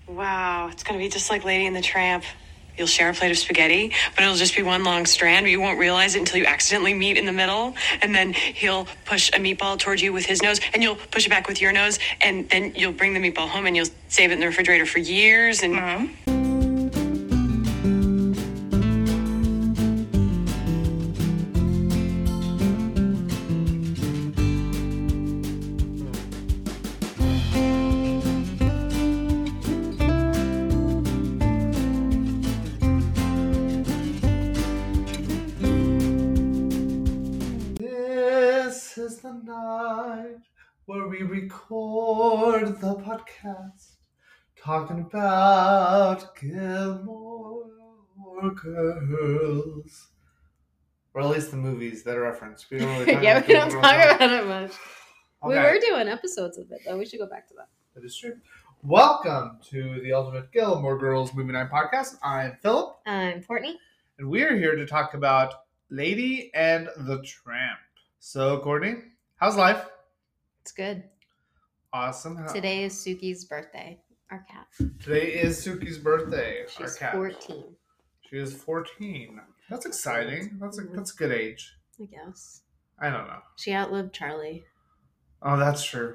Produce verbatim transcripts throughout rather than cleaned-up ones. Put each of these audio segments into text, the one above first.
Wow, it's going to be just like Lady and the Tramp. You'll share a plate of spaghetti, but it'll just be one long strand, but you won't realize it until you accidentally meet in the middle. And then he'll push a meatball towards you with his nose, and you'll push it back with your nose, and then you'll bring the meatball home, and you'll save it in the refrigerator for years. And Mm-hmm. Is the night where we record the podcast talking about Gilmore Girls, or at least the movies that are referenced. We don't really talk yeah, about we don't Gilmore talk Girls. about it much. We Okay. were doing episodes of it, though. We should go back to that. That is true. Welcome to the Ultimate Gilmore Girls Movie Night Podcast. I'm Philip, I'm Courtney. and we are here to talk about Lady and the Tramp. So, Courtney, how's life? It's good. Awesome. How- Today is Suki's birthday, our cat. Today is Suki's birthday. She's our cat. fourteen, She is fourteen. That's exciting. That's a that's a good age. I guess. I don't know. She outlived Charlie. Oh, that's true.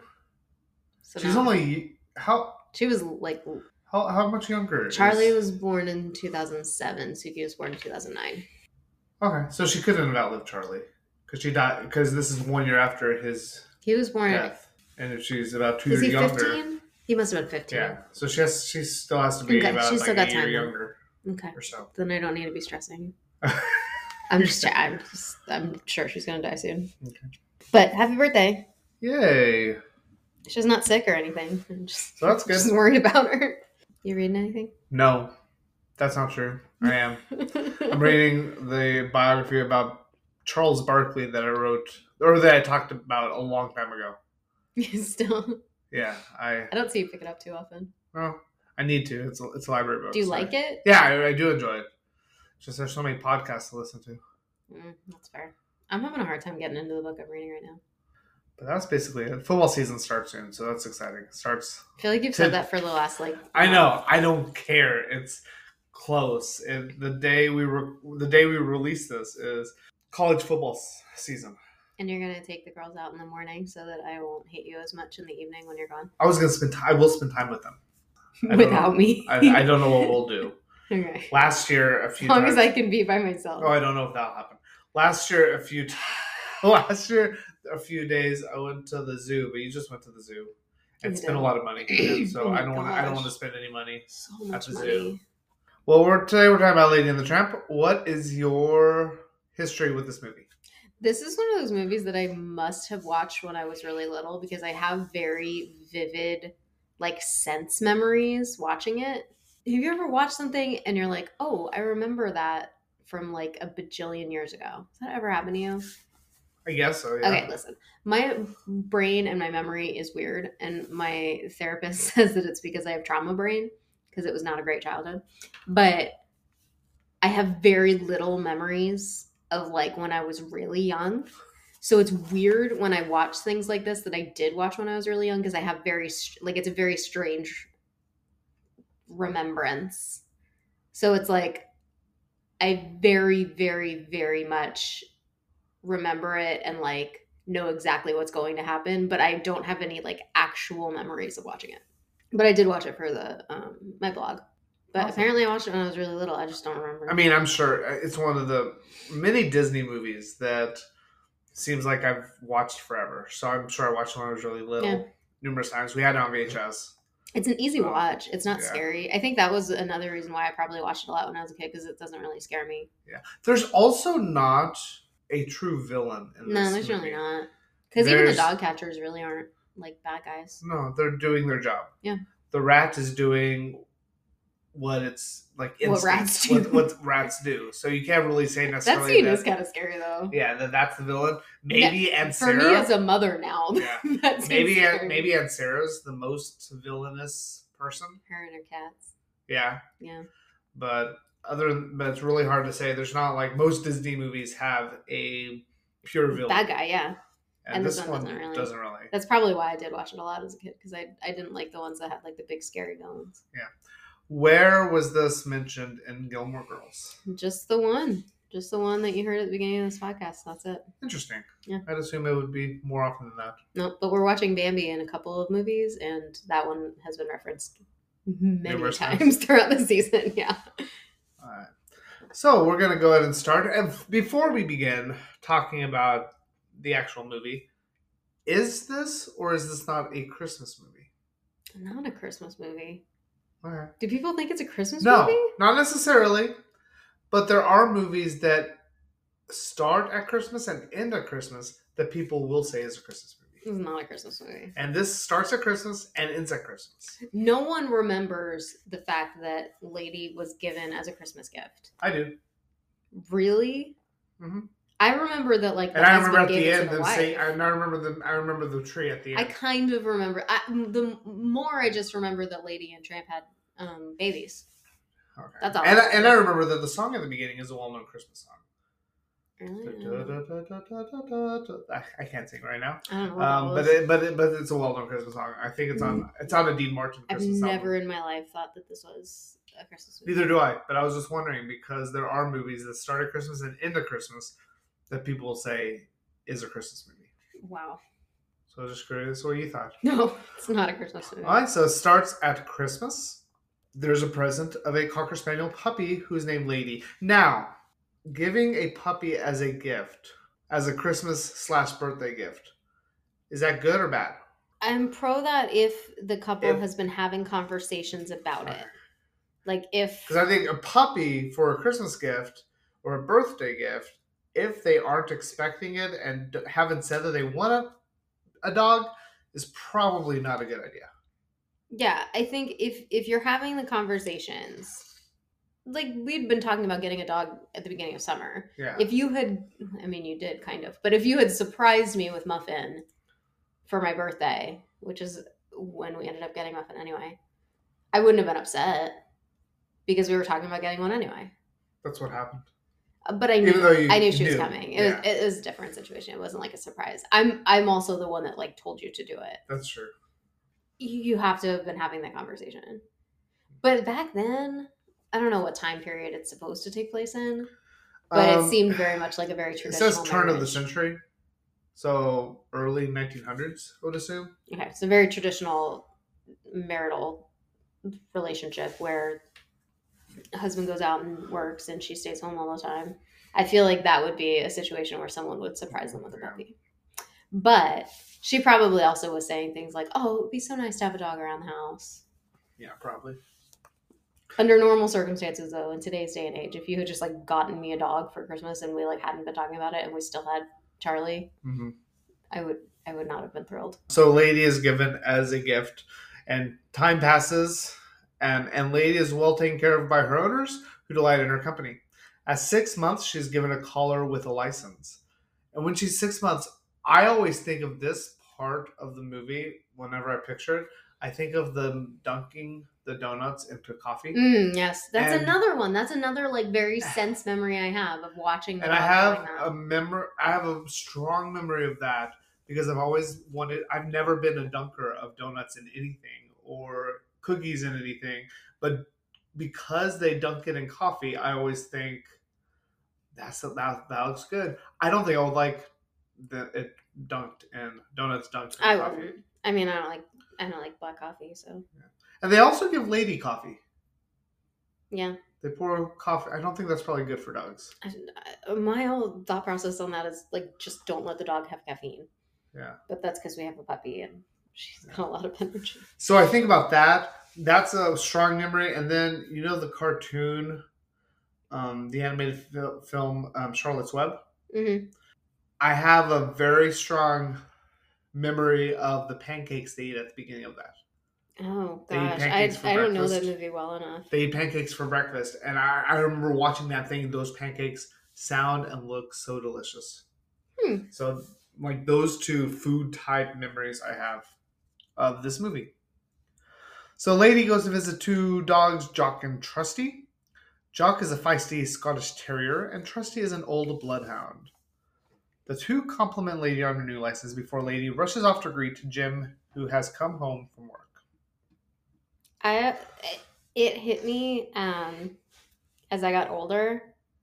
So She's now- only how She was like... how how much younger? Charlie is- was born in two thousand seven. Suki was born in two thousand nine. Okay, so she couldn't have outlived Charlie because she died because this is one year after his He was born... death, and if she's about two Is years he younger, fifteen? He must have been fifteen. yeah. So she has she still has to be Okay, about she's like still a got year time then. younger Okay. or so. Then I don't need to be stressing. I'm just, I'm just, I'm sure she's going to die soon. Okay. But happy birthday. Yay! She's not sick or anything. I'm just, So that's good. just worried about her. You reading anything? No, that's not true. I am. I'm reading the biography about Charles Barkley that I wrote, or that I talked about a long time ago. You still, Yeah, I. I don't see you pick it up too often. Well, I need to. It's a, it's a library book. Do you so- like it? Yeah, I, I do enjoy it. It's just there's so many podcasts to listen to. Mm, that's fair. I'm having a hard time getting into the book I'm reading right now. But that's basically it. Football season starts soon, so that's exciting. It starts. I feel like you've To- said that for the last, like... I know. I don't care. It's close. And the day we re- the day we release this is college football s- season. And you're going to take the girls out in the morning so that I won't hate you as much in the evening when you're gone? I was gonna spend. T- I will spend time with them. I don't Without know. me? I, I don't know what we'll do. Okay. Last year, a As few long times. as I can be by myself. Oh, I don't know if that'll happen. Last year, a few. T- last year, a few days, I went to the zoo, but you just went to the zoo and You spent a did. lot of money. And so Oh my I don't want. I don't gosh. want to spend any money. So much the money. zoo. Well, we're today we're talking about Lady and the Tramp. What is your history with this movie? This is one of those movies that I must have watched when I was really little because I have very vivid, like, sense memories watching it. Have you ever watched something and you're like, oh, I remember that from like a bajillion years ago? Has that ever happened to you? I guess so. Yeah. Okay, listen. My brain and my memory is weird, and my therapist says that it's because I have trauma brain because it was not a great childhood. But I have very little memories of like when I was really young. So it's weird when I watch things like this that I did watch when I was really young because I have very str- like it's a very strange remembrance. So it's like I very, very, very much remember it and like know exactly what's going to happen, but I don't have any like actual memories of watching it. But I did watch it for the um my blog. But Awesome. apparently I watched it when I was really little. I just don't remember. I mean, I'm sure it's one of the many Disney movies that seems like I've watched forever. So I'm sure I watched it when I was really little, Yeah. numerous times. We had it on V H S. It's an easy Um, watch. It's not yeah. scary. I think that was another reason why I probably watched it a lot when I was a kid because it doesn't really scare me. Yeah. There's also not a true villain in No, this there's movie. really not. Because even the There's- dog catchers really aren't like bad guys. No, they're doing their job. Yeah. The rat is doing what it's like. What instinct, rats do. What, what rats do. So you can't really say That necessarily scene that. is kind of scary though. Yeah, that that's the villain. Maybe Yeah, and For Sarah. me as a mother now, Yeah. that seems maybe scary. and maybe Aunt Sarah's the most villainous person. Her and her cats. Yeah, Yeah. but other than, but it's really hard to say. There's not like most Disney movies have a pure villain. Bad guy, yeah. and, and this this one one doesn't doesn't really. really. why. That's probably why I did watch it a lot as a kid, because I, I didn't like the ones that had like the big scary villains. Yeah. Where was this mentioned in Gilmore Girls? Just the one. Just the one that you heard at the beginning of this podcast. That's it. Interesting. Yeah. I'd assume it would be more often than that. No, but we're watching Bambi in a couple of movies, and that one has been referenced many Numerous times, times. throughout the season. Yeah. All right. So we're going to go ahead and start. And before we begin talking about the actual movie, is this or is this not a Christmas movie? Not a Christmas movie. Okay. Do people think it's a Christmas No, movie? not necessarily. But there are movies that start at Christmas and end at Christmas that people will say is a Christmas movie. It's not a Christmas movie. And this starts at Christmas and ends at Christmas. No one remembers the fact that Lady was given as a Christmas gift. I do. Really? Mm-hmm. I remember that, like, the And I husband remember at gave the it to end the them wife. saying, and I remember the I remember the tree at the I end. kind of remember. I, the more I just remember that Lady and Tramp had um, babies. Okay. That's all. And I, and I remember that the song at the beginning is a well-known Christmas song. Really? I, I can't sing right now, I don't know what um, that but was. it, but it, but it's a well-known Christmas song. I think it's on it's on a Dean Martin I've Christmas never album. in my life thought that this was a Christmas movie. Neither do I, but I was just wondering because there are movies that start at Christmas and end at Christmas that people will say is a Christmas movie. Wow. So I was just curious what you thought. No, it's not a Christmas movie. All right, so it starts at Christmas. There's a present of a Cocker Spaniel puppy who's named Lady. Now, giving a puppy as a gift, as a Christmas slash birthday gift, is that good or bad? I'm pro that if the couple If- has been having conversations about it. Like if Because I think a puppy for a Christmas gift or a birthday gift, if they aren't expecting it and d- haven't said that they want a, a dog, is probably not a good idea. yeah, I think if if you're having the conversations, like we'd been talking about getting a dog at the beginning of summer. Yeah. If you had, I mean, you did kind of, but if you had surprised me with Muffin for my birthday, which is when we ended up getting Muffin anyway, I wouldn't have been upset because we were talking about getting one anyway. That's what happened. But I knew, Even though you I knew she was knew, coming. It, yeah. was, it was a different situation. It wasn't like a surprise. I'm, I'm also the one that like told you to do it. That's true. You, you have to have been having that conversation. But back then, I don't know what time period it's supposed to take place in, but Um, it seemed very much like a very It traditional. says turn of the marriage. century. So early nineteen hundreds, I would assume. Okay, so very traditional marital relationship where husband goes out and works and she stays home all the time. I feel like that would be a situation where someone would surprise them with a Yeah. puppy. But she probably also was saying things like, "Oh, it would be so nice to have a dog around the house." Yeah, probably. Under normal circumstances, though, in today's day and age, if you had just like gotten me a dog for Christmas and we like hadn't been talking about it and we still had Charlie, Mm-hmm. I would I would not have been thrilled. So Lady is given as a gift, and time passes, and, and Lady is well taken care of by her owners, who delight in her company. At six months, she's given a collar with a license. And when she's six months, I always think of this part of the movie, whenever I picture it, I think of them dunking the donuts into coffee. Mm, yes, that's And- another one. That's another like very sense memory I have of watching. The And I dog have doing that. a memory. I have a strong memory of that because I've always wanted. I've never been a dunker of donuts in anything or cookies in anything, but because they dunk it in coffee, I always think that's that that looks good. I don't think I would like the it dunked in donuts dunked in I coffee. wouldn't. I mean, I don't like I don't like black coffee, so And they also give Lady coffee. yeah. They pour coffee. I don't think that's probably good for dogs. I, I- my whole thought process on that is like just don't let the dog have caffeine. Yeah. But that's because we have a puppy and she's got a lot of energy. So I think about that. That's a strong memory. And then, you know, the cartoon, um, the animated fil- film, um, Charlotte's Web. hmm I have a very strong memory of the pancakes they eat at the beginning of that. Oh They eat gosh, I, pancakes for I don't know that breakfast. movie well enough. They eat pancakes for breakfast. And I, I remember watching that thing. Those pancakes sound and look so delicious. Hmm. So, like, those two food type memories I have of this movie. So Lady goes to visit two dogs, Jock and Trusty. Jock is a feisty Scottish Terrier, and Trusty is an old bloodhound. The two compliment Lady on her new license before Lady rushes off to greet Jim, who has come home from work. I it hit me um, as I got older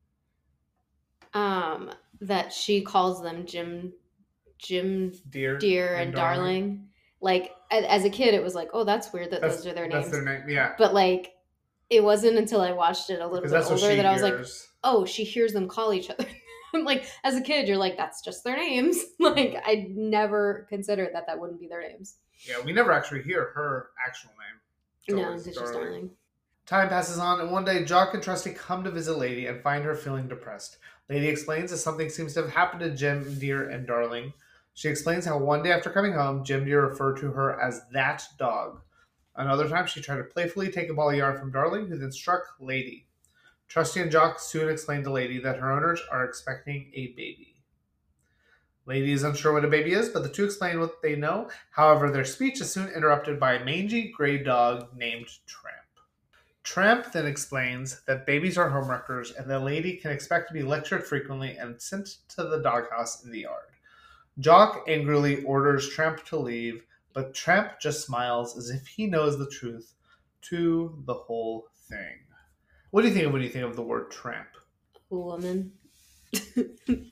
um, that she calls them Jim, Jim, Dear, dear, and, and darling. darling. Like as a kid, it was like, oh, that's weird that that's, those are their names. That's their name, yeah. But like, it wasn't until I watched it a little bit older that I was hears. like, oh, she hears them call each other. Like as a kid, you're like, that's just their names. Like I never considered that that wouldn't be their names. Yeah, we never actually hear her actual name. No, it's just darling. Time passes on, and one day Jock and Trusty come to visit Lady and find her feeling depressed. Lady explains that something seems to have happened to Jim, Dear, and Darling. She explains how one day after coming home, Jim Dear referred to her as that dog. Another time, she tried to playfully take a ball of yarn from Darling, who then struck Lady. Trusty and Jock soon explain to Lady that her owners are expecting a baby. Lady is unsure what a baby is, but the two explain what they know. However, their speech is soon interrupted by a mangy gray dog named Tramp. Tramp then explains that babies are homewreckers and that Lady can expect to be lectured frequently and sent to the doghouse in the yard. Jock angrily orders Tramp to leave, but Tramp just smiles as if he knows the truth to the whole thing. What do you think of when you think of the word tramp? Woman. Okay.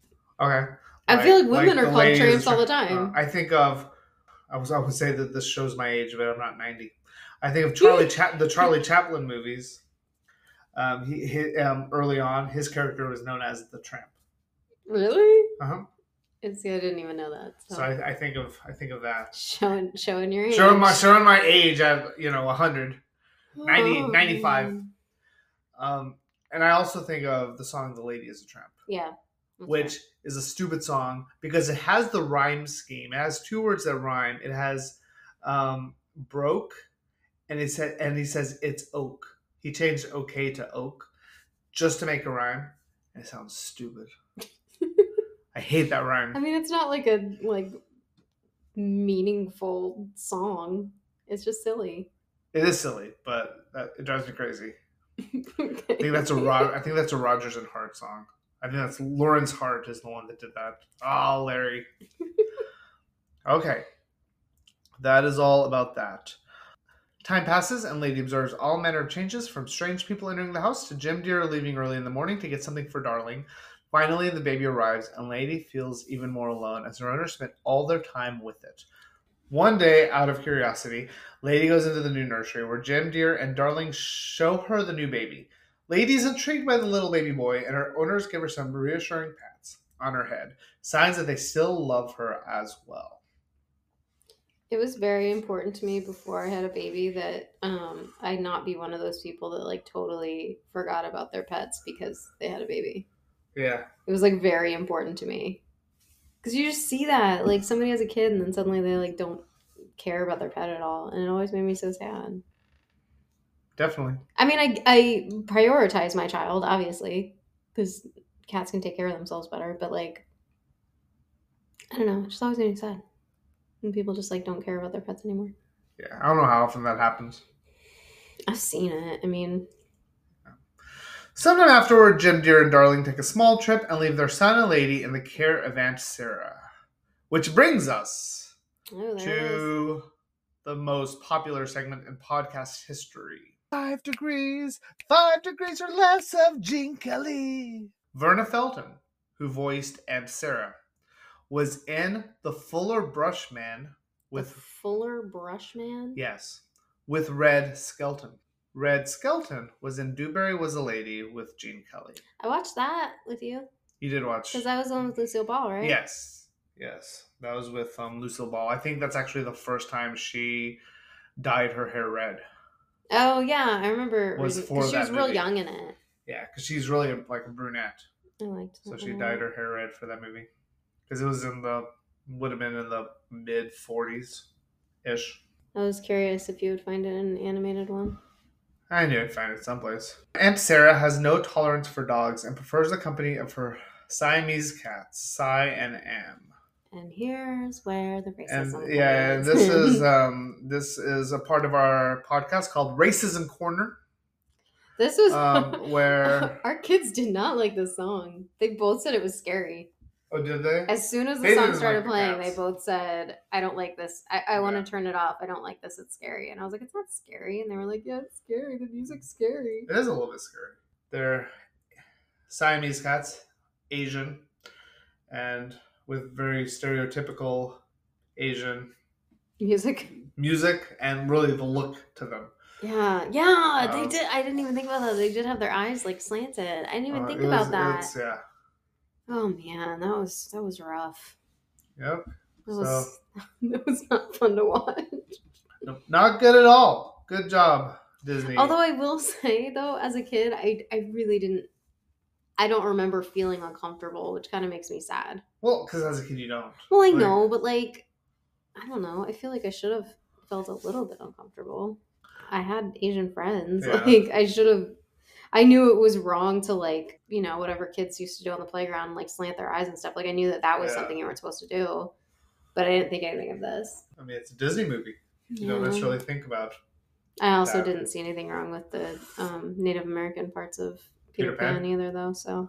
I like, feel like women like are called tramps all the time. Uh, I think of, I was I would say that this shows my age, but I'm not ninety. I think of Charlie Cha- the Charlie Chaplin movies. Um, he, he um, early on, his character was known as the Tramp. Really? Uh huh. See, I didn't even know that. So, so I, I think of I think of that. Showing showing your age. Showing my showing my age at you know one hundred, ninety, oh, ninety-five. Um, and I also think of the song "The Lady Is a Tramp." Yeah. Which right. is a stupid song because it has the rhyme scheme. It has two words that rhyme. It has um, broke, and it said, and he says it's oak. He changed okay to oak just to make a rhyme, and it sounds stupid. I hate that rhyme. I mean, it's not like a like meaningful song. It's just silly. It is silly, but that, it drives me crazy. Okay. I think that's a Rod, I think that's a Rodgers and Hart song. I think that's Lawrence Hart is the one that did that. Oh, Larry. Okay. That is all about that. Time passes and Lady observes all manner of changes, from strange people entering the house to Jim Dear leaving early in the morning to get something for Darling. Finally, the baby arrives and Lady feels even more alone as her owners spent all their time with it. One day, out of curiosity, Lady goes into the new nursery where Jim Dear and Darling show her the new baby. Lady is intrigued by the little baby boy, and her owners give her some reassuring pats on her head, signs that they still love her as well. It was very important to me before I had a baby that um, I not be one of those people that like totally forgot about their pets because they had a baby. Yeah. It was like very important to me. Because you just see that, like somebody has a kid and then suddenly they like don't care about their pet at all. And it always made me so sad. Definitely. I mean, I, I prioritize my child, obviously, because cats can take care of themselves better. But like, I don't know. It just always made me sad when people just like don't care about their pets anymore. Yeah, I don't know how often that happens. I've seen it. I mean... Sometime afterward, Jim Dear and Darling take a small trip and leave their son and Lady in the care of Aunt Sarah. Which brings us oh, to the most popular segment in podcast history. Five degrees, five degrees or less of Gene Kelly. Verna Felton, who voiced Aunt Sarah, was in The Fuller Brush Man with... The Fuller Brush Man? Yes, with Red Skelton. Red Skelton was in Dewberry Was a Lady with Gene Kelly. I watched that with you. You did watch. Because that was on with Lucille Ball, right? Yes. Yes. That was with um, Lucille Ball. I think that's actually the first time she dyed her hair red. Oh, yeah. I remember. Was reading, for that she was movie. real young in it. Yeah, because she's really like a brunette. I liked that. So she dyed her hair red for that movie. Because it was in the, would have been in the mid forties-ish. I was curious if you would find it in an animated one. I knew I'd find it someplace. Aunt Sarah has no tolerance for dogs and prefers the company of her Siamese cats, Cy and Am. And here's where the racism and yeah, is. this is um this is a part of our podcast called Racism Corner. This was um, where our kids did not like this song. They both said it was scary. Oh, did they? As soon as the They song didn't started like the playing, Cats. they both said, I don't like this. I, I want Yeah. to turn it off. I don't like this. It's scary. And I was like, it's not scary. And they were like, yeah, it's scary. The music's scary. It is a little bit scary. They're Siamese cats, Asian, and with very stereotypical Asian Music. music and really the look to them. Yeah. Yeah. They Um, did. I didn't even think about that. They did have their eyes like slanted. I didn't even Uh, think it about was- that. it's- yeah. Oh man, that was that was rough. Yep. That So, was that was not fun to watch. no, not good at all. Good job, Disney. Although I will say though, as a kid, I I really didn't. I don't remember feeling uncomfortable, which kind of makes me sad. well, because as a kid you don't. Well, I Like- know, but like, I don't know. I feel like I should have felt a little bit uncomfortable. I had Asian friends. Yeah. Like, I should have. I knew it was wrong to like, you know, whatever kids used to do on the playground, like slant their eyes and stuff. Like, I knew that that was Yeah. something you weren't supposed to do, but I didn't think anything of this. I mean, it's a Disney movie. You don't Yeah. necessarily think about I also that. didn't see anything wrong with the um, Native American parts of Peter, Peter Pan? Pan either, though. So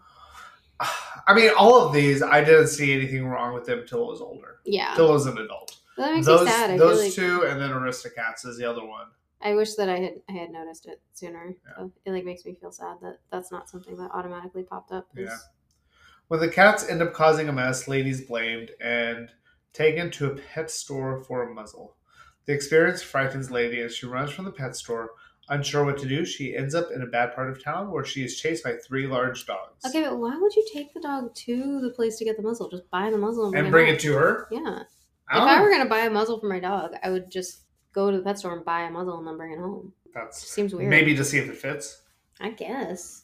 I mean, all of these, I didn't see anything wrong with them until I was older. yeah, Until I was an adult. that makes Those, me sad. I those feel like two, and then Aristocats is the other one. I wish that I had I had noticed it sooner. Yeah. So it like makes me feel sad that that's not something that automatically popped up. 'cause- Yeah. When the cats end up causing a mess, Lady's blamed and taken to a pet store for a muzzle. The experience frightens Lady as she runs from the pet store. Unsure what to do, she ends up in a bad part of town where she is chased by three large dogs. Okay, but why would you take the dog to the place to get the muzzle? Just buy the muzzle and bring, And bring it, it to her? home. Yeah. I If don't I know. were gonna buy a muzzle for my dog, I would just go to the pet store and buy a muzzle and then bring it home. That's Seems weird. maybe to see if it fits. I guess.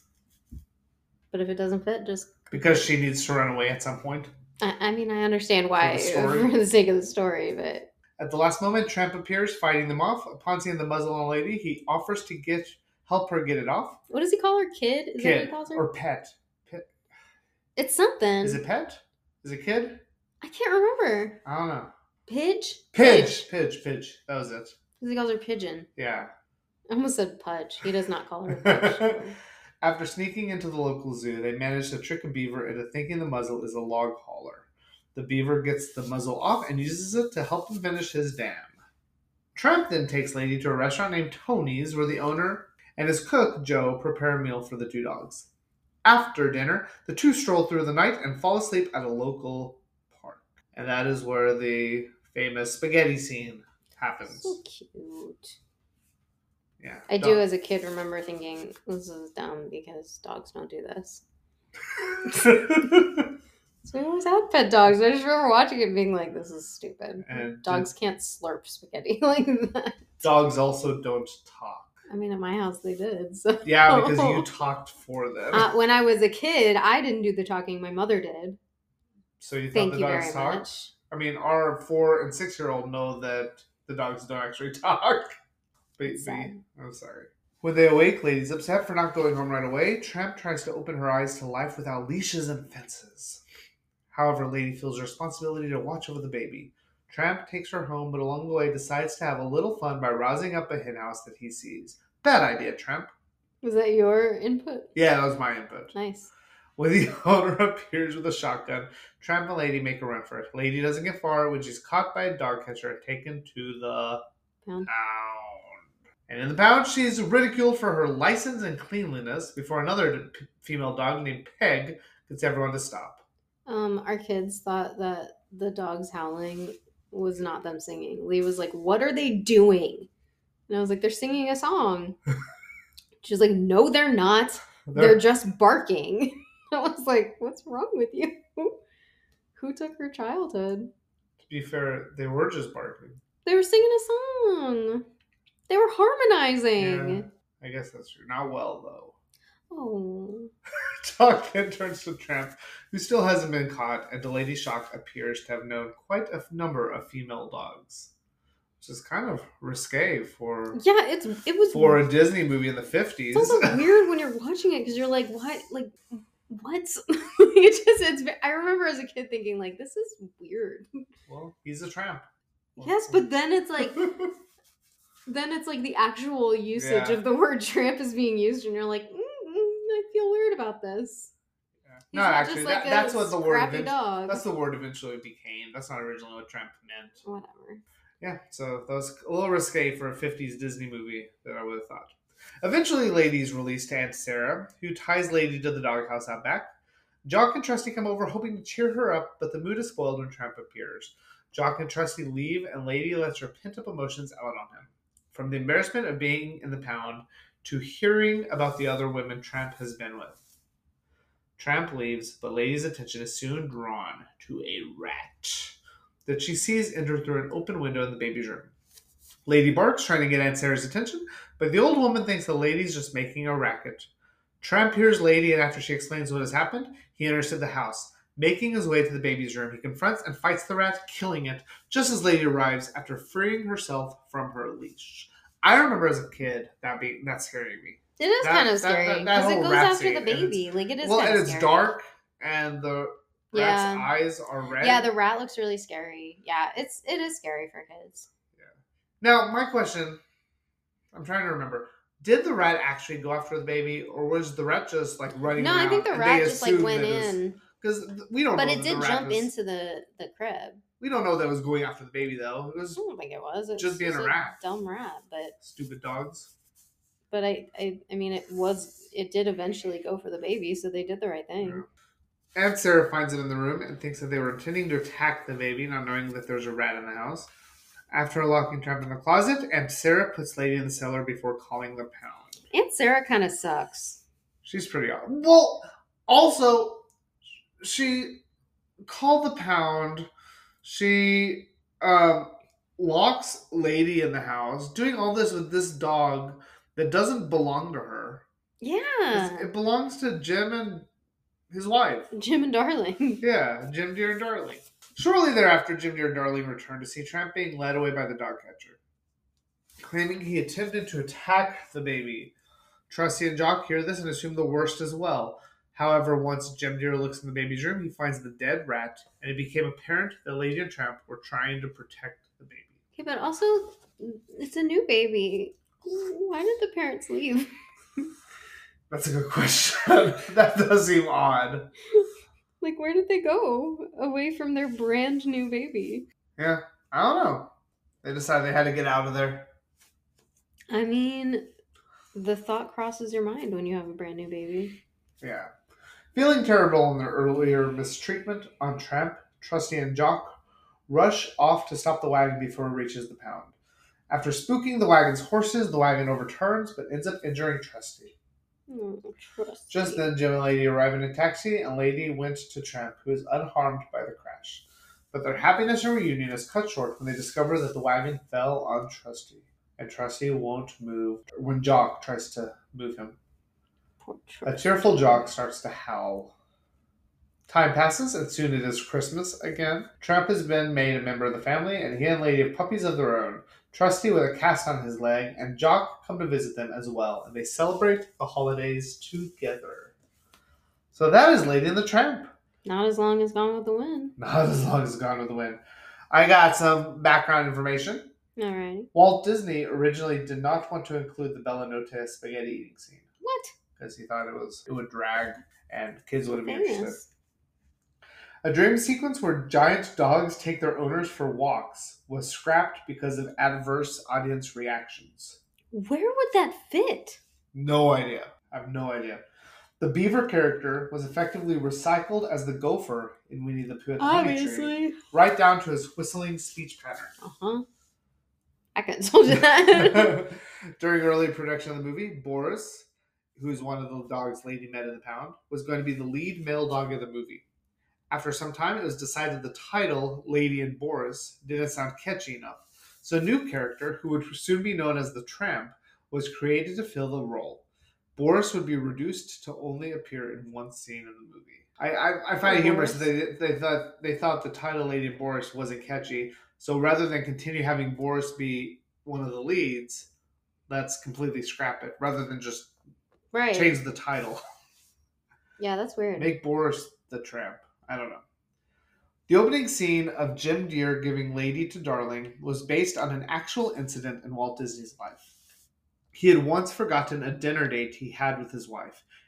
But if it doesn't fit, just Because she needs to run away at some point. I, I mean, I understand why the for story. the, sake of the story, but At the last moment, Tramp appears, fighting them off. Upon seeing the muzzle on Lady, he offers to get help her get it off. what does he call her? Kid? Is that what Kid he calls her? or pet? Pet? It's something. Is it pet? Is it kid? I can't remember. I don't know. Pidge? Pidge, Pidge, Pidge. That was it. Because he calls her Pigeon. Yeah. I almost said Pudge. He does not call her Pudge. After sneaking into the local zoo, they manage to trick a beaver into thinking the muzzle is a log hauler. The beaver gets the muzzle off and uses it to help him finish his dam. Tramp then takes Lady to a restaurant named Tony's, where the owner and his cook, Joe, prepare a meal for the two dogs. After dinner, the two stroll through the night and fall asleep at a local park. And that is where the famous spaghetti scene happens. So cute. Yeah. I do, Dog- as a kid, remember thinking, this is dumb because dogs don't do this. So we always had pet dogs. I just remember watching it and being like, this is stupid. And Dogs can't slurp spaghetti like that. Dogs also don't talk. I mean, at my house, they did. So. Yeah, because you talked for them. Uh, when I was a kid, I didn't do the talking. My mother did. so you thought Thank the you dogs very talk? much. I mean, our four and six year old know that the dogs don't actually talk. But, but Sad. I'm sorry. When they awake, Lady's upset for not going home right away. Tramp tries to open her eyes to life without leashes and fences. However, Lady feels a responsibility to watch over the baby. Tramp takes her home, but along the way decides to have a little fun by rousing up a henhouse that he sees. Bad idea, Tramp. Was that your input? Yeah, that was my input. Nice. When the owner appears with a shotgun, Tramp and Lady make a run for it. Lady doesn't get far when she's caught by a dog catcher and taken to the Pound. pound. And in the pound, she's ridiculed for her license and cleanliness before another p- female dog named Peg gets everyone to stop. Um, our kids thought that the dogs howling was not them singing. Lee was like, "What are they doing?" And I was like, "They're singing a song." She was like, "No, they're not. They're, They're- just barking." I was like, "What's wrong with you? Who took her childhood?" to be fair, they were just barking. They were singing a song. They were harmonizing. I guess that's true. Not well, though. Oh. Dog then turns to Tramp, who still hasn't been caught, and to Lady Shock appears to have known quite a number of female dogs. Which is kind of risque for Yeah, it's it was for a Disney movie in the fifties. It's also weird when you're watching it because you're like, what? Like, what? it just, it's, I remember as a kid thinking, like, this is weird. Well, he's a tramp. Yes, but then it's like, then it's like the actual usage Yeah. of the word tramp is being used, and you're like, mm, mm, I feel weird about this. Yeah. He's Not not actually. just like That, a that's what the word. scrappy Event- dog. that's the word eventually became. That's not originally what tramp meant. Whatever. Yeah, so that was a little risque for a fifties Disney movie that I would have thought. Eventually, Lady is released to Aunt Sarah, who ties Lady to the doghouse out back. Jock and Trusty come over hoping to cheer her up, but the mood is spoiled when Tramp appears. Jock and Trusty leave, and Lady lets her pent-up emotions out on him. From the embarrassment of being in the pound to hearing about the other women Tramp has been with. Tramp leaves, but Lady's attention is soon drawn to a rat that she sees enter through an open window in the baby's room. Lady barks, trying to get Aunt Sarah's attention, but the old woman thinks the lady's just making a racket. Tramp hears Lady, and after she explains what has happened, he enters the house. Making his way to the baby's room, he confronts and fights the rat, killing it, just as Lady arrives after freeing herself from her leash. I remember as a kid that being that scaring me. It is That- kind of that- scary that- that because it whole goes rat after scene, the and it's- baby. Like it is. Well, kind and of it's scary. dark, and the rat's Yeah. eyes are red. Yeah, the rat looks really scary. Yeah, it's it is scary for kids. Now, my question, I'm trying to remember. Did the rat actually go after the baby, or was the rat just like running No, around? I think the and rat they just like assumed went that it was- in, Because we don't but know it that did the rat jump was- into the the crib. We don't know that it was going after the baby, though. It I was don't think it was. It Just was being just a rat. dumb rat. But stupid dogs. but I, I I mean it was it did eventually go for the baby, so they did the right thing. Aunt Sarah finds it in the room and thinks that they were intending to attack the baby, not knowing that there's a rat in the house. After locking Tramp in the closet, Aunt Sarah puts Lady in the cellar before calling the pound. Aunt Sarah kind of sucks. She's pretty odd. Well, also, she called the pound. She um, locks Lady in the house, doing all this with this dog that doesn't belong to her. Yeah, It belongs to Jim and his wife. Jim and Darling. Yeah, Jim Deere and Darling. Shortly thereafter, Jim Deere and Darling returned to see Tramp being led away by the dog catcher, claiming he attempted to attack the baby. Trusty and Jock hear this and assume the worst as well. However, once Jim Deere looks in the baby's room, he finds the dead rat, and it became apparent that Lady and Tramp were trying to protect the baby. Okay, but also it's a new baby. Why did the parents leave? That's a good question. That does seem odd. Like, where did they go away from their brand new baby? Yeah, I don't know. They decided they had to get out of there. I mean, the thought crosses your mind when you have a brand new baby. Yeah. Feeling terrible in their earlier mistreatment on Tramp, Trusty and Jock rush off to stop the wagon before it reaches the pound. After spooking the wagon's horses, the wagon overturns but ends up injuring Trusty. Oh, Trusty. Just then, Jim and Lady arrive in a taxi, and Lady went to Tramp, who is unharmed by the crash. But their happiness and reunion is cut short when they discover that the wagon fell on Trusty, and Trusty won't move when Jock tries to move him. Poor A Trusty. tearful Jock starts to howl. Time passes, and soon it is Christmas again. Tramp has been made a member of the family, and he and Lady have puppies of their own. Trusty with a cast on his leg, and Jock come to visit them as well, and they celebrate the holidays together. So that is Lady and the Tramp. Not as long as Gone with the Wind. Not as long as Gone with the Wind. I got some background information. Alrighty. Walt Disney originally did not want to include the Bella Notte spaghetti eating scene What? because he thought it was it would drag and kids wouldn't be interested. Famous. A dream sequence where giant dogs take their owners for walks was scrapped because of adverse audience reactions. Where would that fit? No idea. I have no idea. The beaver character was effectively recycled as the gopher in Winnie the Pooh and the Honey Tree, right down to his whistling speech pattern. Uh-huh. I couldn't told you that. During early production of the movie, Boris, who is one of the dogs Lady met in the pound, was going to be the lead male dog of the movie. After some time, it was decided the title, Lady and Boris, didn't sound catchy enough. So a new character, who would soon be known as the Tramp, was created to fill the role. Boris would be reduced to only appear in one scene in the movie. I, I, I find it humorous that they, they thought they thought the title Lady and Boris wasn't catchy. So rather than continue having Boris be one of the leads, let's completely scrap it. Rather than just Right. change the title. Yeah, that's weird. Make Boris the Tramp. I don't know. The opening scene of Jim Deere giving Lady to Darling was based on an actual incident in Walt Disney's life. He had once forgotten a dinner date he had with his wife,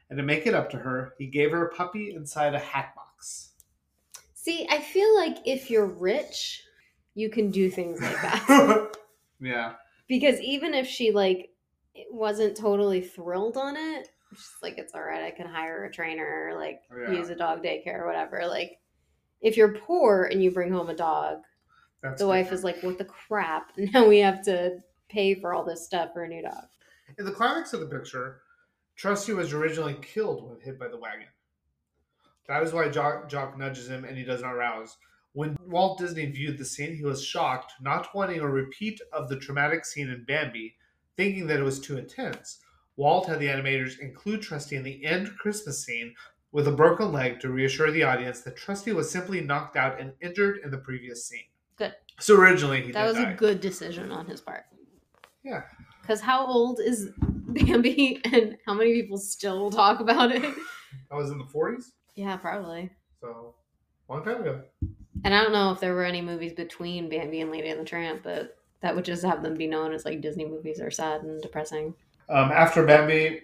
And to make it up to her, he gave her a puppy inside a hat box. See, I feel like if you're rich, you can do things like that. Yeah. Because even if she, like, wasn't totally thrilled on it, she's like, it's all right, I can hire a trainer, or, like, Yeah. use a dog daycare or whatever. Like, if you're poor and you bring home a dog, That's the wife different. is like, what the crap? Now we have to pay for all this stuff for a new dog. In the climax of the picture, Trusty was originally killed when hit by the wagon. That is why Jock, Jock nudges him and he does not rouse. When Walt Disney viewed the scene, he was shocked, not wanting a repeat of the traumatic scene in Bambi, thinking that it was too intense. Walt had the animators include Trusty in the end Christmas scene with a broken leg to reassure the audience that Trusty was simply knocked out and injured in the previous scene. Good. So originally he That did was die. a good decision on his part. Yeah. Because how old is Bambi and how many people still talk about it? That was in the forties, Yeah, probably. so long time ago. And I don't know if there were any movies between Bambi and Lady and the Tramp, but that would just have them be known as like Disney movies are sad and depressing. Um, after Bambi,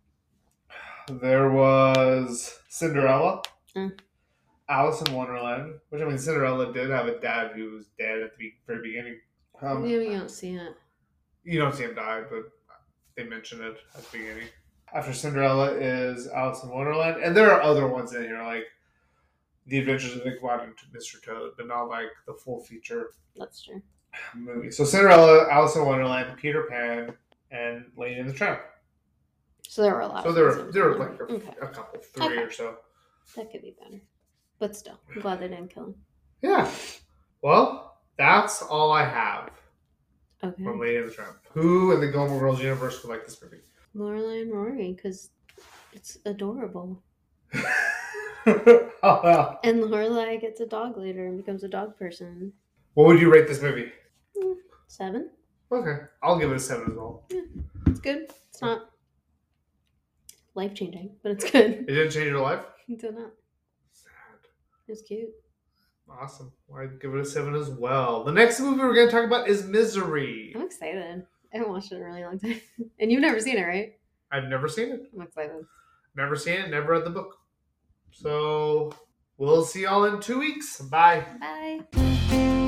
there was Cinderella, Mm. Alice in Wonderland, which I mean, Cinderella did have a dad who was dead at the very beginning. Um, Maybe you don't see it. You don't see him die, but they mention it at the beginning. After Cinderella is Alice in Wonderland, and there are other ones in here like The Adventures of Ichabod and Mister Toad, but not like the full feature That's true. movie. So Cinderella, Alice in Wonderland, Peter Pan, and Lady and the Tramp. So there were a lot. So of there things were in there were there. like a, Okay. a couple, three Okay. or so. That could be better. But still, I'm glad they didn't kill him. Yeah. Well, that's all I have Okay. from Lady and the Tramp. Who in the Gilmore Girls universe would like this movie? Lorelai and Rory, because it's adorable. Oh, well. And Lorelai gets a dog later and becomes a dog person. What would you rate this movie? Mm, Seven. Okay. I'll give it a seven as well. It's good. It's not life changing, but it's good. It didn't change your life? It's not. Sad. It's cute. Awesome. Well, I'd give it a seven as well. The next movie we're going to talk about is Misery. I'm excited. I haven't watched it in a really long time. And you've never seen it, right? I've never seen it. I'm excited. Never seen it. Never read the book. So we'll see y'all in two weeks. Bye. Bye.